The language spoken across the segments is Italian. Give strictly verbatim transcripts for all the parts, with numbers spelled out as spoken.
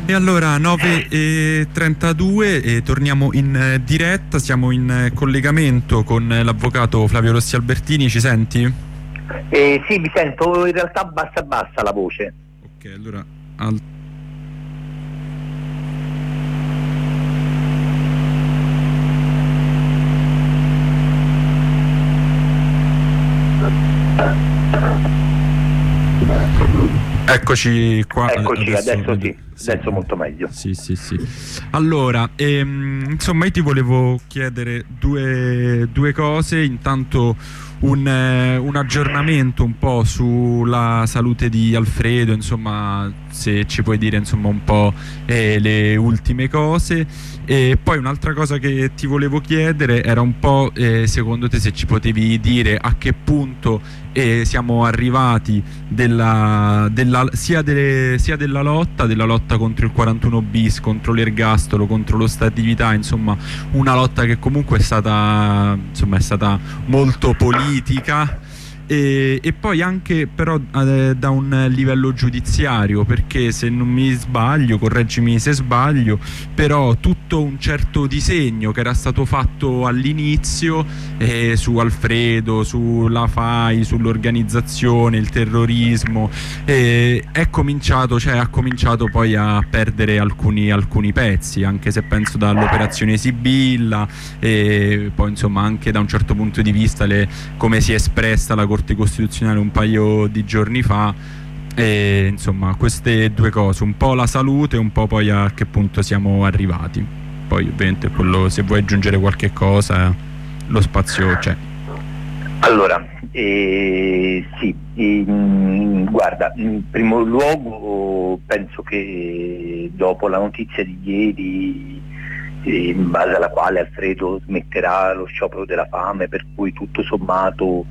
E allora nove e trentadue e torniamo in eh, diretta, siamo in eh, collegamento con l'avvocato Flavio Rossi Albertini, ci senti? Eh, sì, mi sento in realtà bassa bassa la voce. Ok, allora... Al... Eccoci qua. Eccoci, adesso, adesso sì, sì, adesso molto meglio. Sì, sì, sì. Allora, ehm, insomma, io ti volevo chiedere due, due cose. Intanto un, eh, un aggiornamento un po' sulla salute di Alfredo, insomma, se ci puoi dire insomma un po' eh, le ultime cose. E poi un'altra cosa che ti volevo chiedere era un po' eh, secondo te se ci potevi dire a che punto eh, siamo arrivati della, della, sia, delle, sia della lotta, della lotta contro il quarantuno bis, contro l'ergastolo, contro l'ostatività, insomma una lotta che comunque è stata, insomma, è stata molto politica. E, e poi anche però eh, da un livello giudiziario, perché se non mi sbaglio, correggimi se sbaglio, però tutto un certo disegno che era stato fatto all'inizio eh, su Alfredo, sulla F A I, sull'organizzazione, il terrorismo, eh, è cominciato, cioè ha cominciato poi a perdere alcuni, alcuni pezzi, anche se penso dall'operazione Sibilla e poi insomma anche da un certo punto di vista le, come si è espressa la Corte Costituzionale un paio di giorni fa, e insomma queste due cose, un po' la salute e un po' poi a che punto siamo arrivati. Poi ovviamente quello, se vuoi aggiungere qualche cosa lo spazio c'è. Allora, eh, sì, eh, guarda, in primo luogo penso che dopo la notizia di ieri, in base alla quale Alfredo smetterà lo sciopero della fame, per cui tutto sommato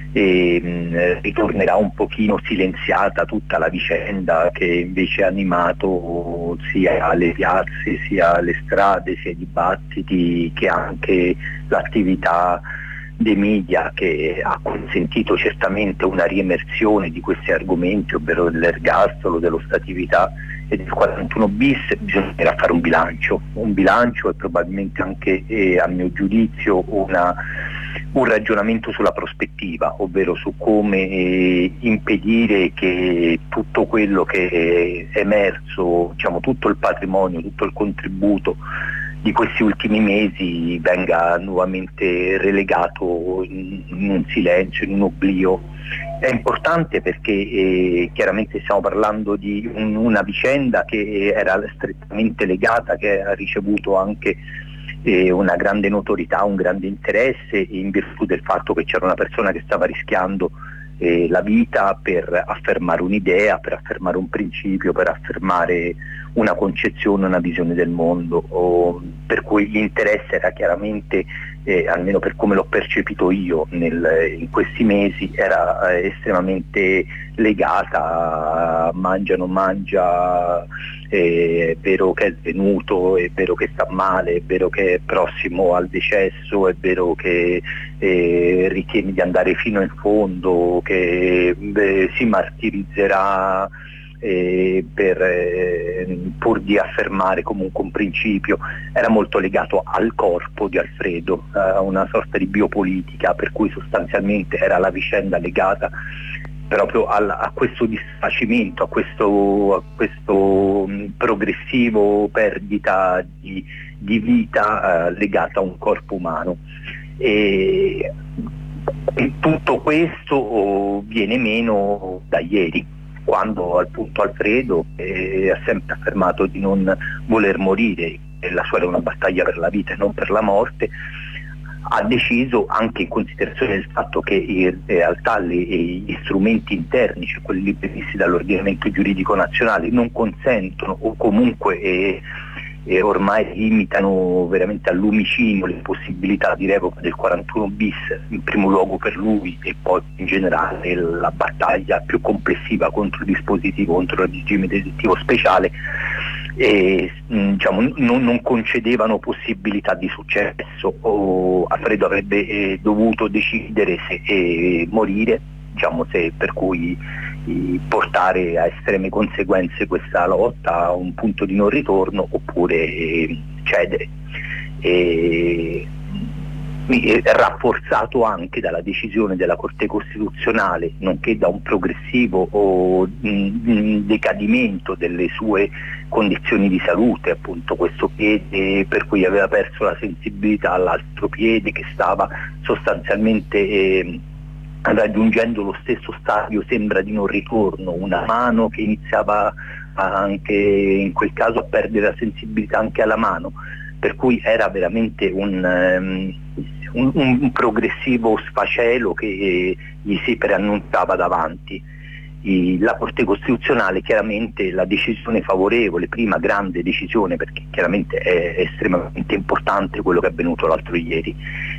eh, ritornerà un pochino silenziata tutta la vicenda che invece ha animato sia le piazze, sia le strade, sia i dibattiti, che anche l'attività dei media, che ha consentito certamente una riemersione di questi argomenti, ovvero dell'ergastolo, dell'ostatività e del quarantuno bis. Bisognerà fare un bilancio, un bilancio e probabilmente anche, eh, a mio giudizio, una, un ragionamento sulla prospettiva, ovvero su come eh, impedire che tutto quello che è emerso, diciamo tutto il patrimonio, tutto il contributo di questi ultimi mesi venga nuovamente relegato in, in un silenzio, in un oblio. È importante perché eh, chiaramente stiamo parlando di un, una vicenda che era strettamente legata, che ha ricevuto anche eh, una grande notorietà, un grande interesse, in virtù del fatto che c'era una persona che stava rischiando eh, la vita per affermare un'idea, per affermare un principio, per affermare una concezione, una visione del mondo, o, per cui l'interesse era chiaramente, eh, almeno per come l'ho percepito io nel, in questi mesi, era eh, estremamente legata a mangia non mangia, eh, è vero che è svenuto, è vero che sta male, è vero che è prossimo al decesso, è vero che eh, ritiene di andare fino in fondo, che beh, si martirizzerà Eh, per, eh, pur di affermare comunque un principio. Era molto legato al corpo di Alfredo, a una sorta di biopolitica, per cui sostanzialmente era la vicenda legata proprio al, a questo disfacimento, a questo, a questo mh, progressivo perdita di, di vita eh, legata a un corpo umano. E, e tutto questo oh, viene meno da ieri, quando appunto Alfredo eh, ha sempre affermato di non voler morire, e la sua era una battaglia per la vita e non per la morte, ha deciso, anche in considerazione del fatto che in realtà le, gli strumenti interni, cioè quelli previsti dall'ordinamento giuridico nazionale, non consentono o comunque eh, eh, ormai limitano veramente al lumicino le possibilità di revoca del quarantuno bis, in primo luogo per lui e poi in generale la battaglia più complessiva contro il dispositivo, contro il regime detentivo speciale, e, diciamo, non, non concedevano possibilità di successo. O Alfredo avrebbe eh, dovuto decidere se eh, morire diciamo, se per cui eh, portare a estreme conseguenze questa lotta a un punto di non ritorno oppure eh, cedere. E, rafforzato anche dalla decisione della Corte Costituzionale, nonché da un progressivo o, mh, decadimento delle sue condizioni di salute, appunto questo piede per cui aveva perso la sensibilità all'altro piede, che stava sostanzialmente eh, raggiungendo lo stesso stadio, sembra di non ritorno, una mano che iniziava anche in quel caso a perdere la sensibilità anche alla mano, per cui era veramente un, um, un, un progressivo sfacelo che eh, gli si preannunciava davanti. I, la Corte Costituzionale, chiaramente la decisione favorevole, prima grande decisione, perché chiaramente è estremamente importante quello che è avvenuto l'altro ieri,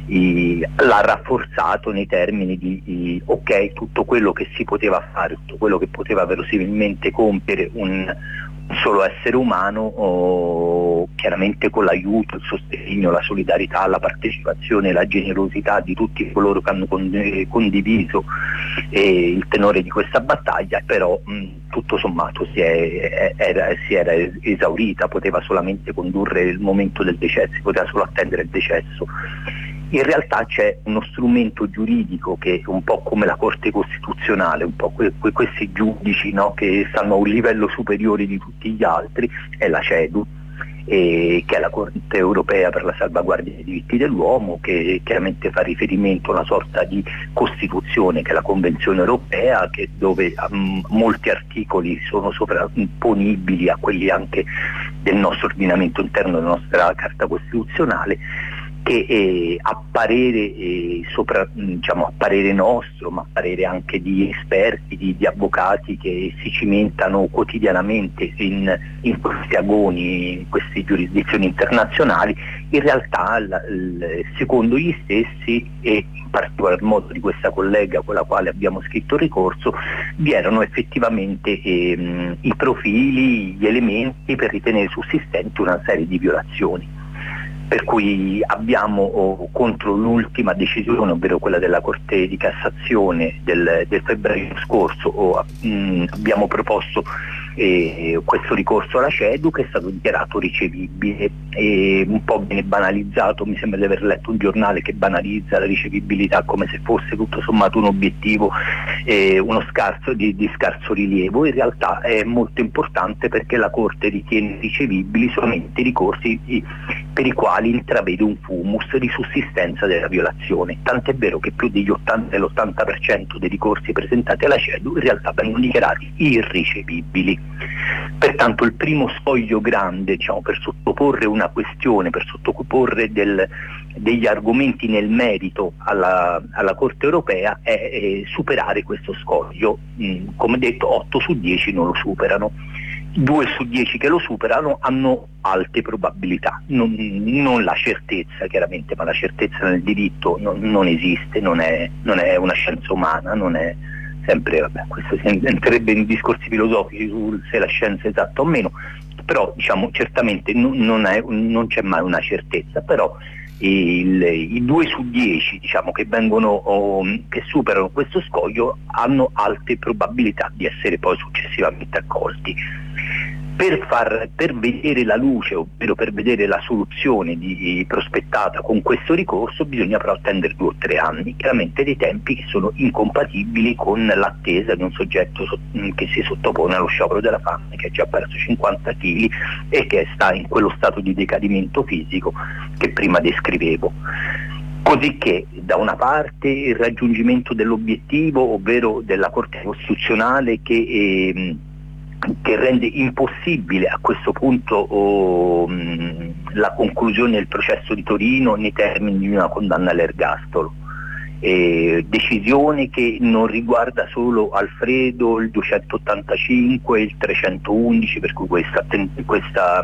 i, l'ha rafforzato nei termini di, di ok, tutto quello che si poteva fare, tutto quello che poteva verosimilmente compiere un solo essere umano, oh, chiaramente con l'aiuto, il sostegno, la solidarietà, la partecipazione, la generosità di tutti coloro che hanno condiviso eh, il tenore di questa battaglia, però mh, tutto sommato si, è, era, si era esaurita, poteva solamente condurre il momento del decesso, poteva solo attendere il decesso. In realtà c'è uno strumento giuridico che, un po' come la Corte Costituzionale, un po' que- que- questi giudici, no, che stanno a un livello superiore di tutti gli altri, è la CEDU, eh, che è la Corte Europea per la salvaguardia dei diritti dell'uomo, che chiaramente fa riferimento a una sorta di Costituzione, che è la Convenzione Europea, che dove um, molti articoli sono sovrapponibili a quelli anche del nostro ordinamento interno, della nostra Carta Costituzionale, che eh, a parere eh, sopra, diciamo, a parere nostro, ma a parere anche di esperti, di, di avvocati che si cimentano quotidianamente in, in questi agoni, in queste giurisdizioni internazionali, in realtà l, l, secondo gli stessi, e in particolar modo di questa collega con la quale abbiamo scritto il ricorso, vi erano effettivamente eh, i profili, gli elementi per ritenere sussistenti una serie di violazioni. Per cui abbiamo oh, contro l'ultima decisione, ovvero quella della Corte di Cassazione del, del febbraio scorso, oh, mh, abbiamo proposto eh, questo ricorso alla CEDU, che è stato dichiarato ricevibile, e un po' viene banalizzato, mi sembra di aver letto un giornale che banalizza la ricevibilità come se fosse tutto sommato un obiettivo, eh, uno scarso, di, di scarso rilievo. In realtà è molto importante, perché la Corte ritiene ricevibili solamente i ricorsi per i quali intravede un fumus di sussistenza della violazione, tant'è vero che più degli ottanta, dell'ottanta per cento dei ricorsi presentati alla CEDU in realtà vengono dichiarati irricevibili. Pertanto il primo scoglio grande, diciamo, per sottoporre una questione, per sottoporre del, degli argomenti nel merito alla, alla Corte Europea è, è superare questo scoglio. Mm, come detto, otto su dieci non lo superano. Due su dieci che lo superano hanno alte probabilità, non, non la certezza chiaramente, ma la certezza nel diritto non, non esiste, non è, non è una scienza umana, non è sempre, vabbè, questo si entrerebbe in discorsi filosofici su se la scienza è esatta o meno, però diciamo certamente non, non, è, non c'è mai una certezza, però il, i due su dieci, diciamo, che vengono o, che superano questo scoglio hanno alte probabilità di essere poi successivamente accolti. Per, far, per vedere la luce, ovvero per vedere la soluzione di, di prospettata con questo ricorso, bisogna però attendere due o tre anni, chiaramente dei tempi che sono incompatibili con l'attesa di un soggetto so, che si sottopone allo sciopero della fame, che ha già perso cinquanta chili e che sta in quello stato di decadimento fisico che prima descrivevo. Così che da una parte il raggiungimento dell'obiettivo, ovvero della Corte Costituzionale che eh, che rende impossibile a questo punto oh, mh, la conclusione del processo di Torino nei termini di una condanna all'ergastolo. Eh, decisione che non riguarda solo Alfredo, il duecentottantacinque, il trecentoundici, per cui questa, questa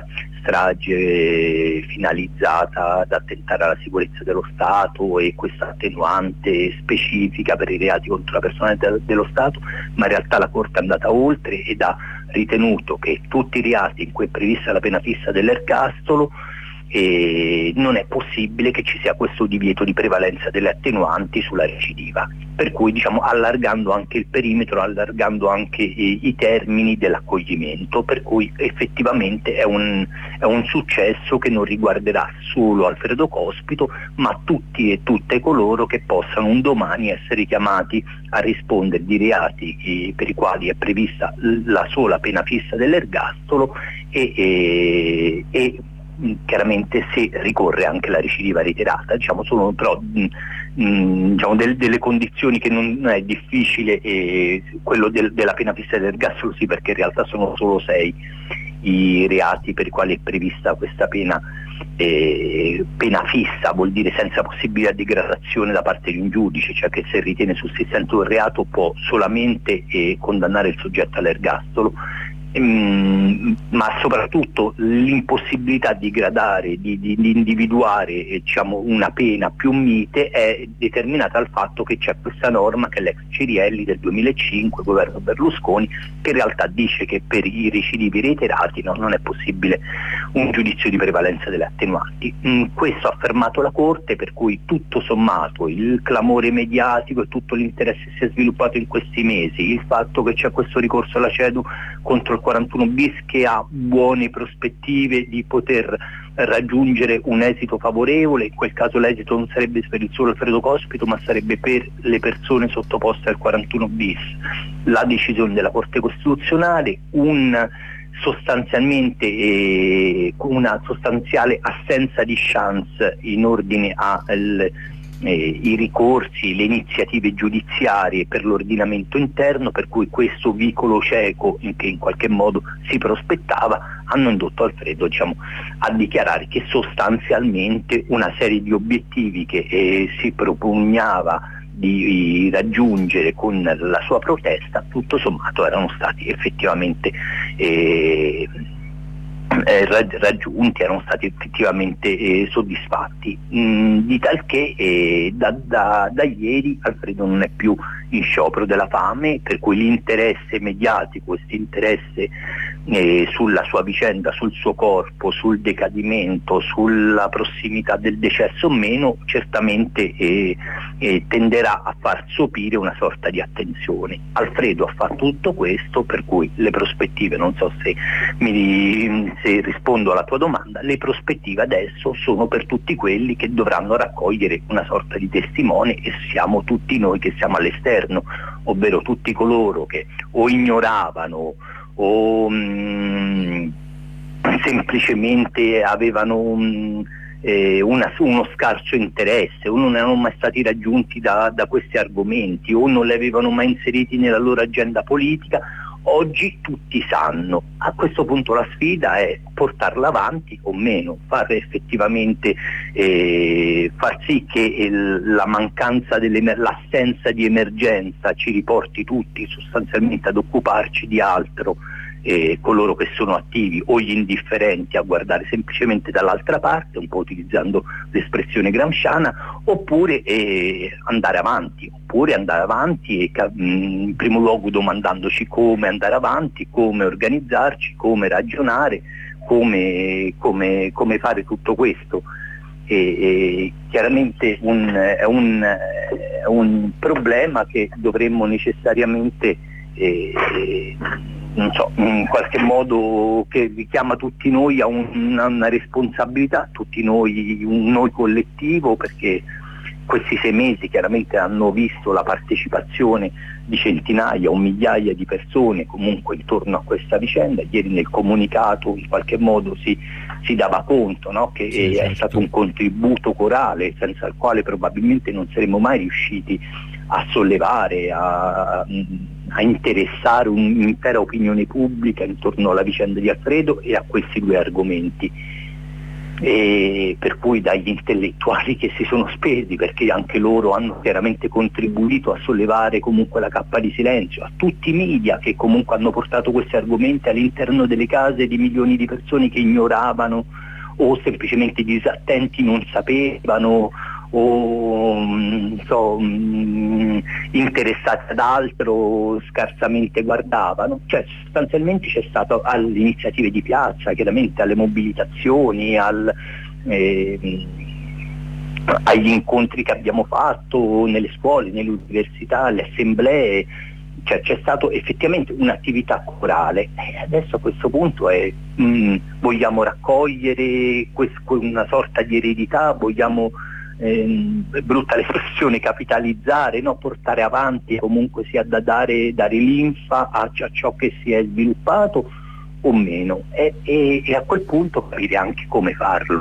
strage finalizzata ad attentare alla sicurezza dello Stato e questa attenuante specifica per i reati contro la personalità dello Stato, ma in realtà la Corte è andata oltre ed ha ritenuto che tutti i reati in cui è prevista la pena fissa dell'ergastolo e non è possibile che ci sia questo divieto di prevalenza delle attenuanti sulla recidiva, per cui diciamo allargando anche il perimetro, allargando anche i, i termini dell'accoglimento, per cui effettivamente è un, è un successo che non riguarderà solo Alfredo Cospito, ma tutti e tutte coloro che possano un domani essere chiamati a rispondere di reati eh, per i quali è prevista la sola pena fissa dell'ergastolo e, e, e chiaramente se ricorre anche la recidiva reiterata. Diciamo sono però mh, mh, diciamo del, delle condizioni che non è difficile, e quello del, della pena fissa dell'ergastolo sì, perché in realtà sono solo sei i reati per i quali è prevista questa pena. Eh, pena fissa vuol dire senza possibilità di gradazione da parte di un giudice, cioè che se ritiene sussistente un reato può solamente eh, condannare il soggetto all'ergastolo, ehm, ma soprattutto l'impossibilità di gradare, di, di, di individuare eh, diciamo, una pena più mite è determinata dal fatto che c'è questa norma che è l'ex Cirielli del duemilacinque, governo Berlusconi, che in realtà dice che per i recidivi reiterati no, non è possibile un giudizio di prevalenza delle attenuanti. Mm, questo ha affermato la Corte, per cui tutto sommato il clamore mediatico e tutto l'interesse che si è sviluppato in questi mesi, il fatto che c'è questo ricorso alla CEDU contro il quarantuno bis che ha buone prospettive di poter raggiungere un esito favorevole, in quel caso l'esito non sarebbe per il solo Alfredo Cospito ma sarebbe per le persone sottoposte al quarantuno bis, la decisione della Corte Costituzionale, un sostanzialmente eh, una sostanziale assenza di chance in ordine ai eh, ricorsi, le iniziative giudiziarie per l'ordinamento interno, per cui questo vicolo cieco in che in qualche modo si prospettava hanno indotto Alfredo diciamo, a dichiarare che sostanzialmente una serie di obiettivi che eh, si propugnava di raggiungere con la sua protesta tutto sommato erano stati effettivamente eh, eh, raggiunti, erano stati effettivamente eh, soddisfatti, mm, di tal che eh, da, da, da ieri Alfredo non è più in sciopero della fame, per cui l'interesse mediatico, questo interesse eh, sulla sua vicenda, sul suo corpo, sul decadimento, sulla prossimità del decesso o meno, certamente eh, eh, tenderà a far sopire una sorta di attenzione. Alfredo ha fatto tutto questo, per cui le prospettive, non so se, mi, se rispondo alla tua domanda, le prospettive adesso sono per tutti quelli che dovranno raccogliere una sorta di testimone, e siamo tutti noi che siamo all'esterno, ovvero tutti coloro che o ignoravano o mh, semplicemente avevano un, eh, una, uno scarso interesse, o non erano mai stati raggiunti da, da questi argomenti, o non li avevano mai inseriti nella loro agenda politica. Oggi tutti sanno. A questo punto la sfida è portarla avanti o meno, far effettivamente eh, far sì che il, la mancanza l'assenza di emergenza ci riporti tutti sostanzialmente ad occuparci di altro, eh, coloro che sono attivi o gli indifferenti a guardare semplicemente dall'altra parte, un po' utilizzando l'espressione gramsciana, oppure eh, andare avanti, oppure andare avanti e in primo luogo domandandoci come andare avanti, come organizzarci, come ragionare, come, come, come fare tutto questo. E, e chiaramente un, è, un, è un problema che dovremmo necessariamente eh, non so, in qualche modo che richiama tutti noi a un, a una responsabilità, tutti noi, un noi collettivo, perché questi sei mesi chiaramente hanno visto la partecipazione di centinaia o migliaia di persone comunque intorno a questa vicenda. Ieri nel comunicato in qualche modo si, si dava conto, no? Che sì, è certo. stato un contributo corale senza il quale probabilmente non saremmo mai riusciti a sollevare, a, a interessare un'intera opinione pubblica intorno alla vicenda di Alfredo e a questi due argomenti. E per cui dagli intellettuali che si sono spesi, perché anche loro hanno chiaramente contribuito a sollevare comunque la cappa di silenzio, a tutti i media che comunque hanno portato questi argomenti all'interno delle case di milioni di persone che ignoravano o semplicemente disattenti, non sapevano o non so, interessati ad altro, scarsamente guardavano. Cioè sostanzialmente c'è stato alle iniziative di piazza, chiaramente alle mobilitazioni, al, eh, agli incontri che abbiamo fatto nelle scuole, nelle università, alle assemblee, cioè c'è stato effettivamente un'attività corale, e adesso a questo punto è, mh, vogliamo raccogliere quest- una sorta di eredità, vogliamo, ehm, brutta l'espressione, capitalizzare, no? Portare avanti, comunque sia da dare, dare linfa a, a ciò che si è sviluppato o meno, e, e, e a quel punto capire anche come farlo.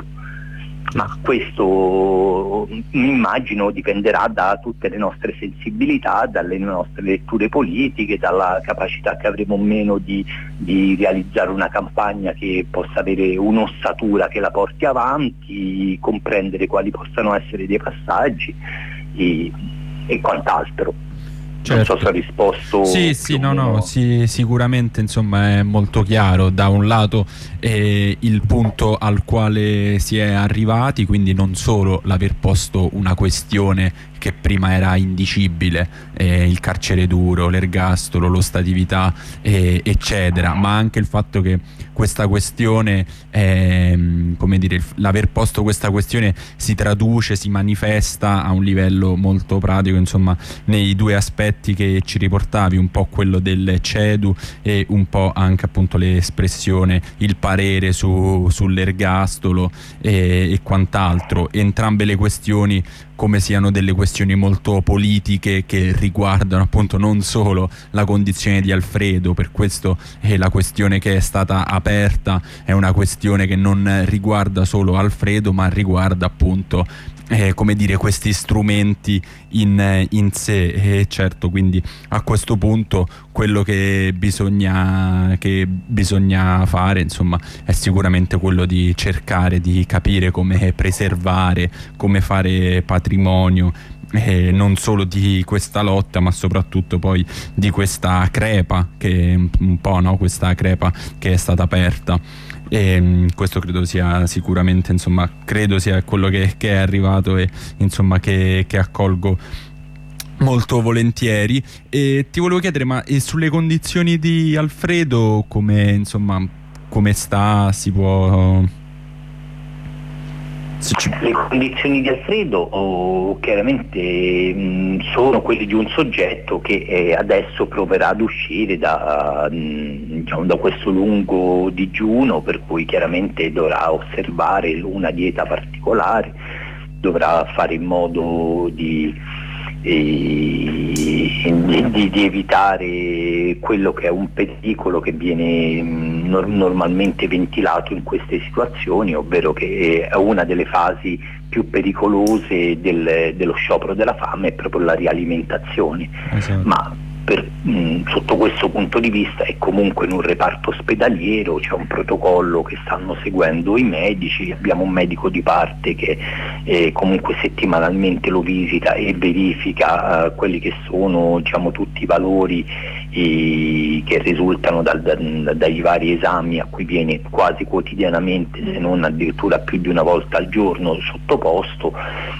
Ma questo mi immagino dipenderà da tutte le nostre sensibilità, dalle nostre letture politiche, dalla capacità che avremo o meno di, di realizzare una campagna che possa avere un'ossatura che la porti avanti, comprendere quali possano essere dei passaggi e, e quant'altro. Certo. Non so se ho risposto. Sì, sì, no, no, sì, sicuramente insomma è molto chiaro. Da un lato eh, il punto al quale si è arrivati, quindi non solo l'aver posto una questione che prima era indicibile, eh, il carcere duro, l'ergastolo, l'ostatività, eh, eccetera, ma anche il fatto che questa questione, eh, come dire, l'aver posto questa questione si traduce, si manifesta a un livello molto pratico, insomma, nei due aspetti che ci riportavi, un po' quello del CEDU e un po' anche appunto l'espressione, il parere su, sull'ergastolo e, e quant'altro. Entrambe le questioni come siano delle questioni molto politiche che riguardano appunto non solo la condizione di Alfredo. Per questo eh, la questione che è stata aperta è una questione che non riguarda solo Alfredo, ma riguarda appunto Eh, come dire, questi strumenti in, in sé. E certo, quindi a questo punto quello che bisogna, che bisogna fare insomma è sicuramente quello di cercare di capire come preservare, come fare patrimonio eh, non solo di questa lotta, ma soprattutto poi di questa crepa che un po', no? Questa crepa che è stata aperta. E questo credo sia sicuramente, insomma, credo sia quello che, che è arrivato e insomma che, che accolgo molto volentieri. E ti volevo chiedere, ma e sulle condizioni di Alfredo come, insomma, come sta? Si può... Le condizioni di Alfredo oh, chiaramente mh, sono quelle di un soggetto che eh, adesso proverà ad uscire da, mh, diciamo, da questo lungo digiuno, per cui chiaramente dovrà osservare una dieta particolare, dovrà fare in modo di, eh, di, di evitare quello che è un pericolo che viene mh, no, normalmente ventilato in queste situazioni, ovvero che è una delle fasi più pericolose del, dello sciopero della fame è proprio la rialimentazione. Esatto. Ma per, mh, sotto questo punto di vista è comunque in un reparto ospedaliero, c'è un protocollo che stanno seguendo i medici, abbiamo un medico di parte che eh, comunque settimanalmente lo visita e verifica eh, quelli che sono, diciamo, tutti i valori eh, che risultano dal, da, dai vari esami a cui viene quasi quotidianamente, se non addirittura più di una volta al giorno, sottoposto.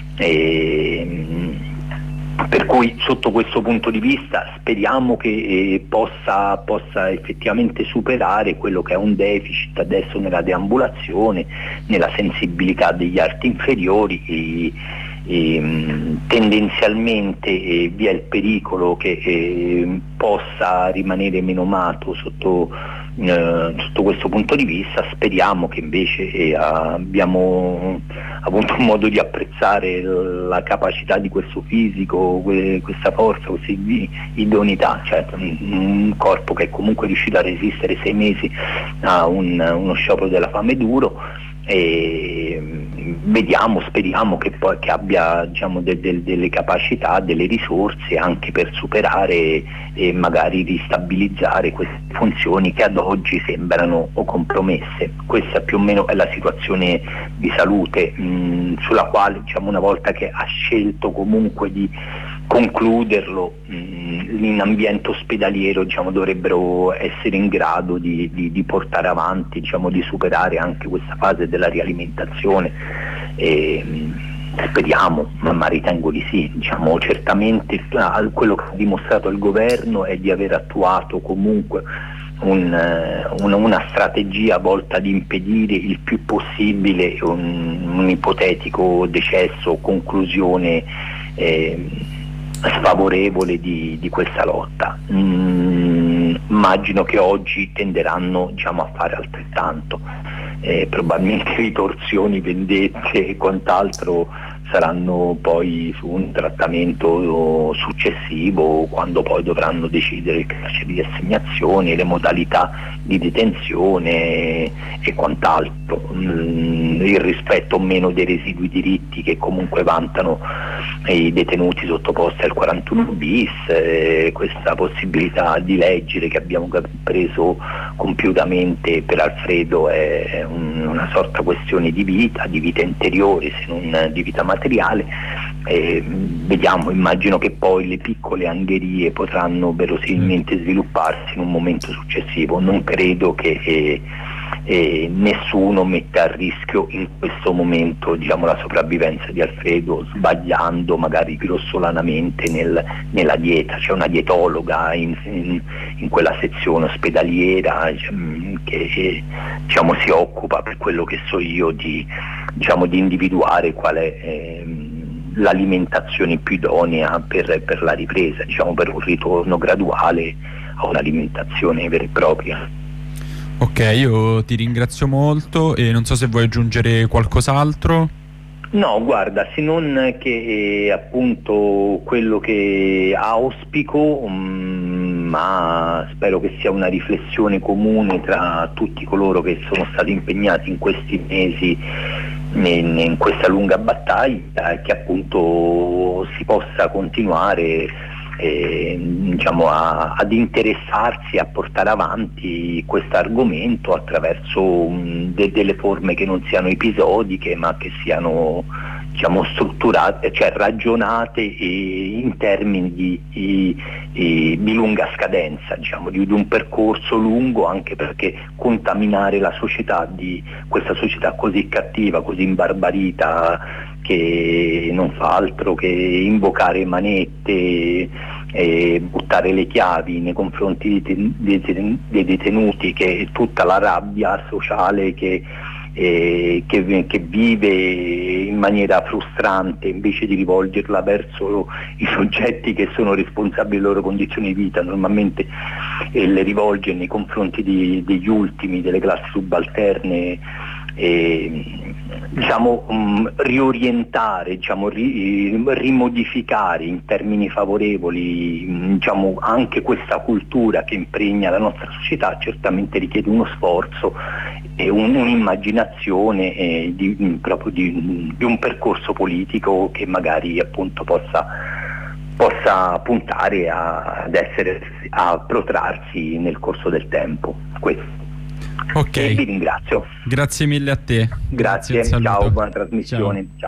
Eh, Per cui sotto questo punto di vista speriamo che eh, possa, possa effettivamente superare quello che è un deficit adesso nella deambulazione, nella sensibilità degli arti inferiori e, e tendenzialmente eh, vi è il pericolo che eh, possa rimanere menomato sotto, eh, sotto questo punto di vista. Speriamo che invece eh, abbiamo avuto un modo di apprezzare la capacità di questo fisico, questa forza, questa idoneità, cioè un corpo che è comunque riuscito a resistere sei mesi a un, uno sciopero della fame duro. E vediamo, speriamo che poi che abbia, diciamo, de, de, delle capacità, delle risorse anche per superare e magari ristabilizzare queste funzioni che ad oggi sembrano o compromesse. Questa più o meno è la situazione di salute mh, sulla quale, diciamo, una volta che ha scelto comunque di concluderlo mh, in ambiente ospedaliero, diciamo, dovrebbero essere in grado di, di, di portare avanti, diciamo, di superare anche questa fase della rialimentazione. E, mh, speriamo, ma, ma ritengo di sì. Diciamo, certamente quello che ha dimostrato il governo è di aver attuato comunque un, una, una strategia volta ad impedire il più possibile un, un ipotetico decesso o conclusione eh, sfavorevole di, di questa lotta. Mm, immagino che oggi tenderanno, diciamo, a fare altrettanto, eh, probabilmente ritorsioni, vendette e quant'altro saranno poi su un trattamento successivo, quando poi dovranno decidere il carcere di assegnazione, le modalità di detenzione e quant'altro, mm, il rispetto o meno dei residui diritti che comunque vantano i detenuti sottoposti al quarantuno bis, eh, questa possibilità di leggere che abbiamo preso compiutamente per Alfredo è un, una sorta questione di vita, di vita interiore se non di vita materiale. Eh, vediamo, immagino che poi le piccole angherie potranno verosimilmente svilupparsi in un momento successivo. Non credo che eh, eh, nessuno metta a rischio in questo momento, diciamo, la sopravvivenza di Alfredo sbagliando magari grossolanamente nel, nella dieta. C'è una dietologa in, in, in quella sezione ospedaliera che, diciamo, si occupa, per quello che so io, di, diciamo, di individuare qual è eh, l'alimentazione più idonea per, per la ripresa, diciamo, per un ritorno graduale a un'alimentazione vera e propria. Ok, io ti ringrazio molto e non so se vuoi aggiungere qualcos'altro. No, guarda, se non che eh, appunto quello che auspico, um, ma spero che sia una riflessione comune tra tutti coloro che sono stati impegnati in questi mesi in, in questa lunga battaglia, è che appunto si possa continuare Eh, diciamo a, ad interessarsi, a portare avanti questo argomento attraverso um, de, delle forme che non siano episodiche, ma che siano, diciamo, strutturate, cioè ragionate e in termini di, di, di lunga scadenza, diciamo, di, di un percorso lungo, anche perché contaminare la società di questa società così cattiva, così imbarbarita, che non fa altro che invocare manette e buttare le chiavi nei confronti dei detenuti, che tutta la rabbia sociale che, eh, che, che vive in maniera frustrante, invece di rivolgerla verso i soggetti che sono responsabili delle loro condizioni di vita, normalmente eh, le rivolge nei confronti di, degli ultimi, delle classi subalterne. E, diciamo, um, riorientare, diciamo, ri, rimodificare in termini favorevoli, diciamo, anche questa cultura che impregna la nostra società, certamente richiede uno sforzo e un, un'immaginazione eh, di, proprio di, di un percorso politico che magari appunto possa, possa puntare a, ad essere, a protrarsi nel corso del tempo. Questo. Ok, e vi ringrazio. Grazie mille a te. Grazie, Grazie, ciao, buona trasmissione. Ciao. Ciao.